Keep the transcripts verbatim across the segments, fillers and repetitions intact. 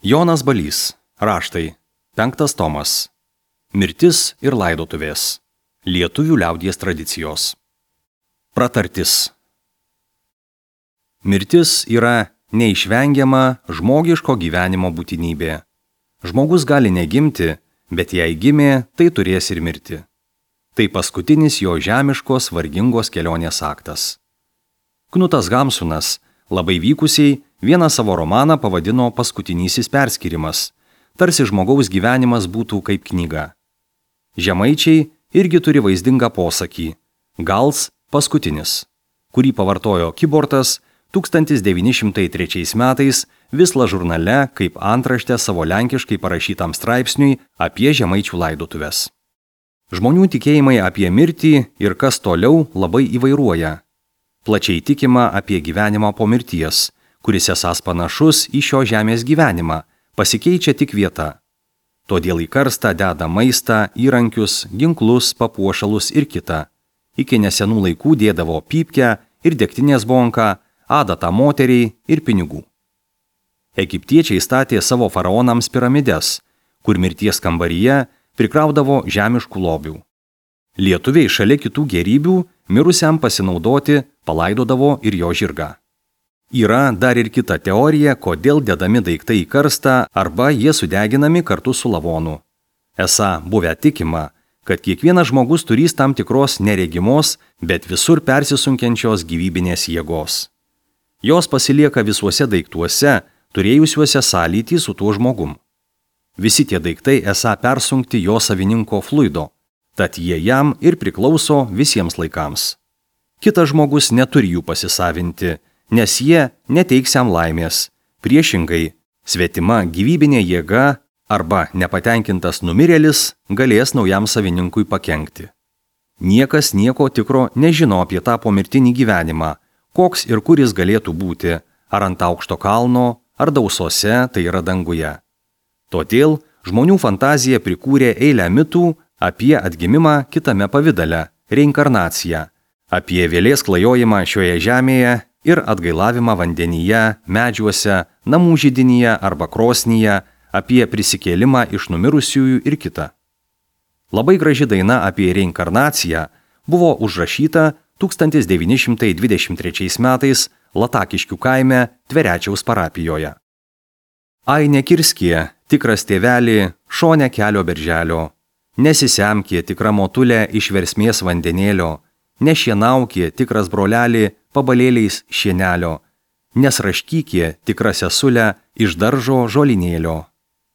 Jonas Balys. Raštai. Penktas tomas. Mirtis ir laidotuvės. Lietuvių liaudies tradicijos. Pratartis. Mirtis yra neišvengiama žmogiško gyvenimo būtinybė. Žmogus gali negimti, bet jei gimė, tai turės ir mirti. Tai paskutinis jo žemiškos vargingos kelionės aktas. Knutas Hamsunas labai vykusiai vieną savo romaną pavadino Paskutinysis perskyrimas, tarsi žmogaus gyvenimas būtų kaip knyga. Žemaičiai irgi turi vaizdingą posakį "Gals paskutinis", kurį pavartojo Kybortas tūkstantis devyni šimtai trečiais metais Visla žurnale kaip antraštę savo lenkiškai parašytam straipsniui apie žemaičių laidotuves. Žmonių tikėjimai apie mirtį ir kas toliau labai įvairuoja. Plačiai tikima apie gyvenimą po mirties, kuris esąs panašus į šio žemės gyvenimą, pasikeičia tik vieta. Todėl į karstą deda maistą, įrankius, ginklus, papuošalus ir kitą. Iki nesenų laikų dėdavo pypkę ir degtinės bonką, adatą moteriai ir pinigų. Egiptiečiai statė savo faraonams piramides, kur mirties kambaryje prikraudavo žemiškų lobių. Lietuviai šalia kitų gėrybių mirusiam pasinaudoti palaidodavo ir jo žirgą. Yra dar ir kita teorija, kodėl dedami daiktai į karstą arba jie sudeginami kartu su lavonu. Esą buvę tikima, kad kiekvienas žmogus turys tam tikros neregimos, bet visur persisunkiančios gyvybinės jėgos. Jos pasilieka visuose daiktuose, turėjusiuose sąlytį su tuo žmogum. Visi tie daiktai esą persunkti jo savininko fluido, tad jie jam ir priklauso visiems laikams. Kitas žmogus neturi jų pasisavinti, nes jie neteiks jam laimės. Priešingai, svetima gyvybinė jėga arba nepatenkintas numirėlis galės naujam savininkui pakenkti. Niekas nieko tikro nežino apie tą pomirtinį gyvenimą, koks ir kur jis galėtų būti, ar ant aukšto kalno, ar dausose, tai yra danguje. Todėl žmonių fantazija prikūrė eilę mitų apie atgimimą kitame pavidale, reinkarnaciją, apie vėlės klajojimą šioje žemėje ir atgailavimą vandenyje, medžiuose, namų židinyje arba krosnyje, apie prisikėlimą iš numirusiųjų ir kita. Labai graži daina apie reinkarnaciją buvo užrašyta tūkstantis devyni šimtai dvidešimt trečiais metais Latakiškių kaime Tverečiaus parapijoje. Ai nekirskie, tikras tėvelį, šone kelio berželio, nesisemkie tikra motulė iš versmės vandenėlio, nešienaukė tikras brolelį pabalėliais šienelio, nesraškykė tikra sesulė iš daržo žolinėlio.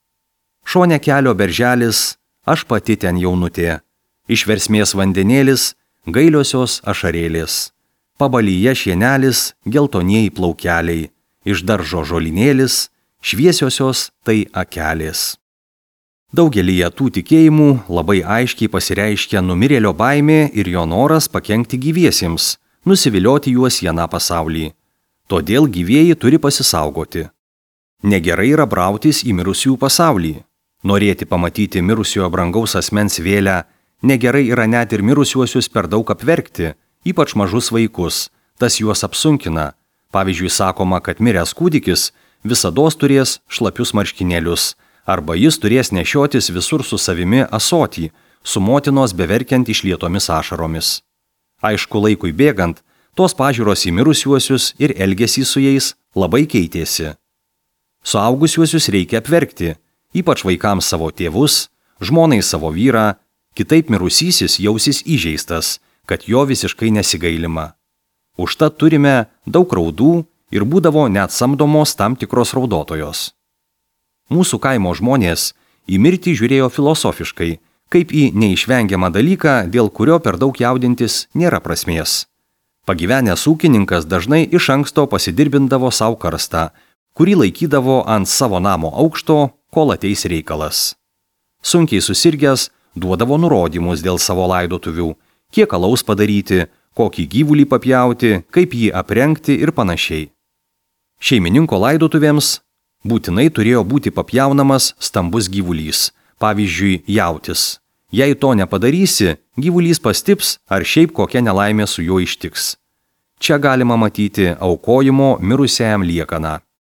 Šone kelio berželis, aš pati ten jaunutė, iš versmės vandenėlis, gailiosios ašarėlis, pabalyje šienelis, geltonieji plaukeliai, iš daržo žolinėlis, šviesiosios tai akelės. Daugelyje tų tikėjimų labai aiškiai pasireiškia numirėlio baimė ir jo noras pakenkti gyviesiems, nusivilioti juos į aną pasaulį. Todėl gyvieji turi pasisaugoti. Negerai yra brautis į mirusiųjų pasaulį. Norėti pamatyti mirusiojo brangaus asmens vėlę, negerai yra net ir mirusiuosius per daug apverkti, ypač mažus vaikus, tas juos apsunkina. Pavyzdžiui, sakoma, kad miręs kūdikis visados turės šlapius marškinėlius, arba jis turės nešiotis visur su savimi ąsotį, su motinos beverkiant išlietomis ašaromis. Aišku, laikui bėgant, tos pažiūros į mirusiuosius ir elgesį su jais labai keitėsi. Suaugusiuosius reikia apverkti, ypač vaikams savo tėvus, žmonai savo vyrą, kitaip mirusysis jausis įžeistas, kad jo visiškai nesigailima. Užtat turime daug raudų ir būdavo net samdomos tam tikros raudotojos. Mūsų kaimo žmonės į mirtį žiūrėjo filosofiškai, kaip į neišvengiamą dalyką, dėl kurio per daug jaudintis nėra prasmės. Pagyvenęs ūkininkas dažnai iš anksto pasidirbindavo savo karstą, kurį laikydavo ant savo namo aukšto, kol ateis reikalas. Sunkiai susirgęs duodavo nurodymus dėl savo laidotuvių, kiek alaus padaryti, kokį gyvulį papjauti, kaip jį aprengti ir panašiai. Šeimininko laidotuvėms būtinai turėjo būti papjaunamas stambus gyvulys, pavyzdžiui, jautis. Jei to nepadarysi, gyvulys pastips ar šiaip kokia nelaimė su juo ištiks. Čia galima matyti aukojimo mirusiajam liekaną.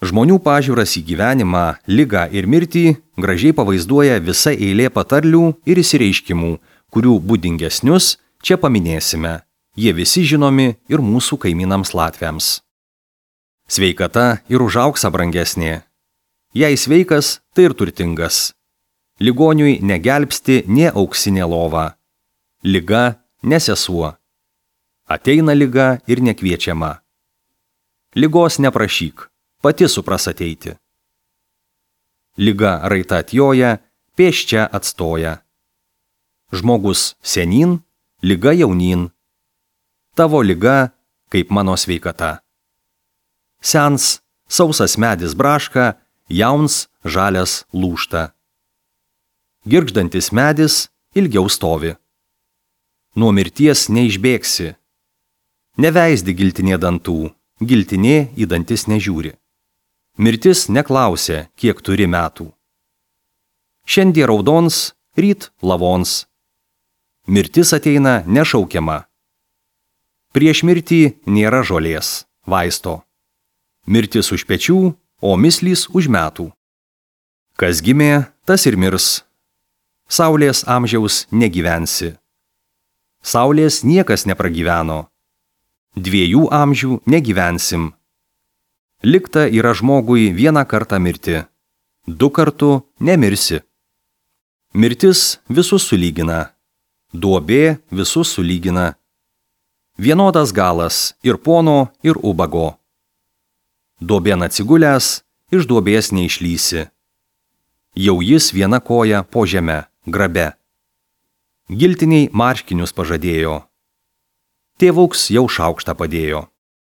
Žmonių pažiūras į gyvenimą, ligą ir mirtį gražiai pavaizduoja visa eilė patarlių ir išsireiškimų, kurių būdingesnius čia paminėsime. Jie visi žinomi ir mūsų kaimynams latviams. Sveikata ir už auksą brangesnė. Jei sveikas, tai ir turtingas. Ligoniui negelbsti nė auksinė lova. Liga ne sesuo. Ateina liga ir nekviečiama. Ligos neprašyk, pati supras ateiti. Liga raita atjoja, pėsčia atstoja. Žmogus senyn, liga jaunyn. Tavo liga, kaip mano sveikata. Sens, sausas medis braška, jauns, žalias lūžta. Girgždantis medis ilgiau stovi. Nuo mirties neišbėgsi. Neveisdi giltinė dantų, giltinė į dantis nežiūri. Mirtis neklausia, kiek turi metų. Šiandien raudons, ryt lavons. Mirtis ateina nešaukiama. Prieš mirtį nėra žolės, vaisto. Mirtis už pečių, o mislys už metų. Kas gimė, tas ir mirs. Saulės amžiaus negyvensi. Saulės niekas nepragyveno. Dviejų amžių negyvensim. Likta yra žmogui vieną kartą mirti. Du kartų nemirsi. Mirtis visus sulygina. Duobė visus sulygina. Vienodas galas ir pono, ir ubago. Duobėn atsigulęs, iš duobės neišlysi. Jau jis viena koja po žeme, grabe. Giltiniai marškinius pažadėjo. Tėvuks jau šaukštą padėjo.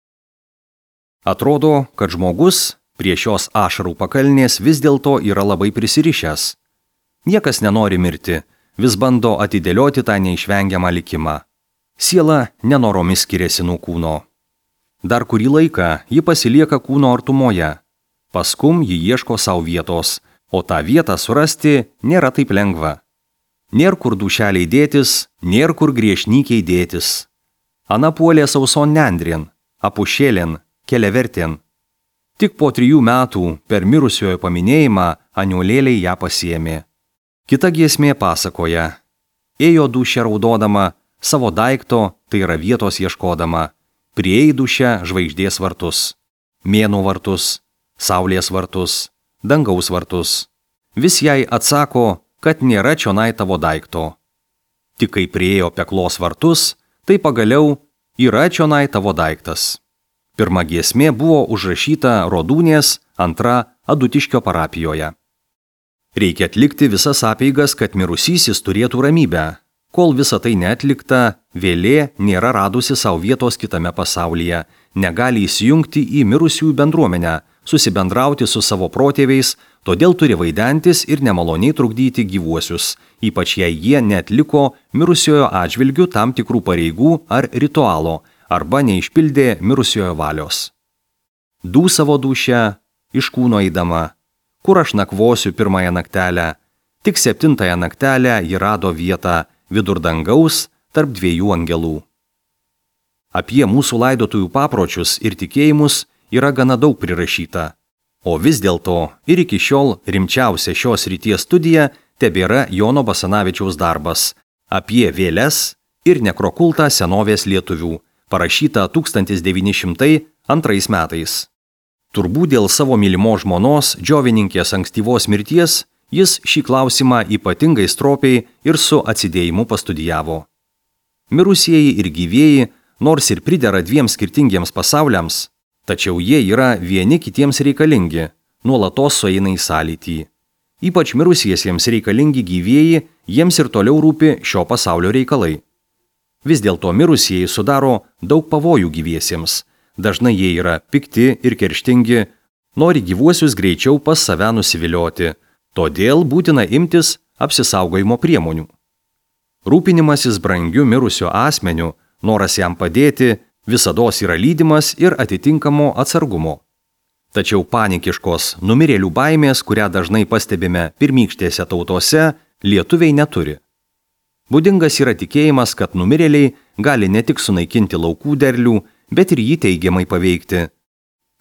Atrodo, kad žmogus prie šios ašarų pakalnės vis dėlto yra labai prisirišęs. Niekas nenori mirti, vis bando atidėlioti tą neišvengiamą likimą. Siela nenoromis skiriasi nuo kūno. Dar kurį laiką ji pasilieka kūno artumoje. Paskum ji ieško savo vietos, o tą vietą surasti nėra taip lengva. Nėr kur dušeliai dėtis, nėr kur griešnykiai dėtis. Ana puolė sauson nendrin, apušėlin, keliavertin. Tik po trijų metų per mirusiojo paminėjimą aniolėliai ją pasiėmė. Kita giesmė pasakoja. Ėjo dušė raudodama, savo daikto, tai yra vietos ieškodama. Prieeidušę žvaigždės vartus, mėnų vartus, saulės vartus, dangaus vartus. Vis jai atsako, kad nėra čionai tavo daikto. Tik kai prieėjo peklos vartus, tai pagaliau yra čionai tavo daiktas. Pirma giesmė buvo užrašyta Rodūnės, antra Adutiškio parapijoje. Reikia atlikti visas apeigas, kad mirusysis turėtų ramybę. Kol visa tai neatlikta, vėlė nėra radusi savo vietos kitame pasaulyje, negali įsijungti į mirusiųjų bendruomenę, susibendrauti su savo protėviais, todėl turi vaidentis ir nemaloniai trukdyti gyvuosius, ypač jei jie neatliko mirusiojo atžvilgių tam tikrų pareigų ar ritualo, arba neišpildė mirusiojo valios. Dūsavo dūšę, iš kūno eidama, kur aš nakvosiu pirmąją naktelę, tik septintąją naktelę ji rado vietą, vidur dangaus tarp dviejų angelų. Apie mūsų laidotųjų papročius ir tikėjimus yra gana daug prirašyta, o vis dėlto ir iki šiol rimčiausia šios srities studija tebėra Jono Basanavičiaus darbas apie vėles ir nekrokultą senovės lietuvių, parašyta tūkstantis devyni šimtai antrais metais. Turbūt dėl savo mylimos žmonos, džiovininkės ankstyvos mirties, jis šį klausimą ypatingai stropiai ir su atsidėjimu pastudijavo. Mirusieji ir gyvieji, nors ir pridera dviem skirtingiems pasauliams, tačiau jie yra vieni kitiems reikalingi, nuolatos sueina į sąlytį. Ypač mirusiesiems reikalingi gyvieji, jiems ir toliau rūpi šio pasaulio reikalai. Vis dėlto mirusieji sudaro daug pavojų gyviesiems, dažnai jie yra pikti ir kerštingi, nori gyvuosius greičiau pas save nusivilioti. Todėl būtina imtis apsisaugojimo priemonių. Rūpinimasis brangiu mirusio asmeniu, noras jam padėti, visados yra lydimas ir atitinkamo atsargumo. Tačiau panikiškos numirėlių baimės, kurią dažnai pastebime pirmykštėse tautose, lietuviai neturi. Būdingas yra tikėjimas, kad numirėliai gali ne tik sunaikinti laukų derlių, bet ir jį teigiamai paveikti.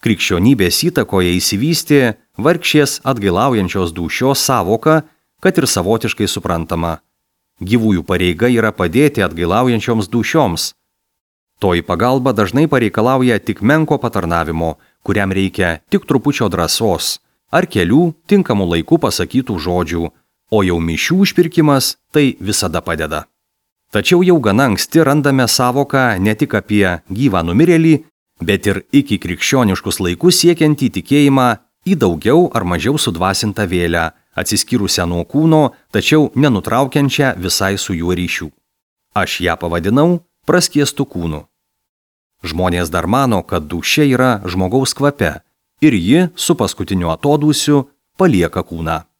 Krikščionybės įtakoje įsivystė vargšės atgailaujančios dūšios sąvoka, kad ir savotiškai suprantama. Gyvųjų pareiga yra padėti atgailaujančioms dūšioms. Toji pagalba dažnai pareikalauja tik menko patarnavimo, kuriam reikia tik trupučio drąsos, ar kelių tinkamų laikų pasakytų žodžių, o jau mišių užpirkimas tai visada padeda. Tačiau jau gana anksti randame sąvoką ne tik apie gyvą numirėlį, bet ir iki krikščioniškus laikus siekiantį tikėjimą į daugiau ar mažiau sudvasintą vėlę, atsiskyrusią nuo kūno, tačiau nenutraukiančią visai su juo ryšių. Aš ją pavadinau praskiestų kūnu. Žmonės dar mano, kad dūšia yra žmogaus kvape ir ji su paskutiniu atodūsiu palieka kūną.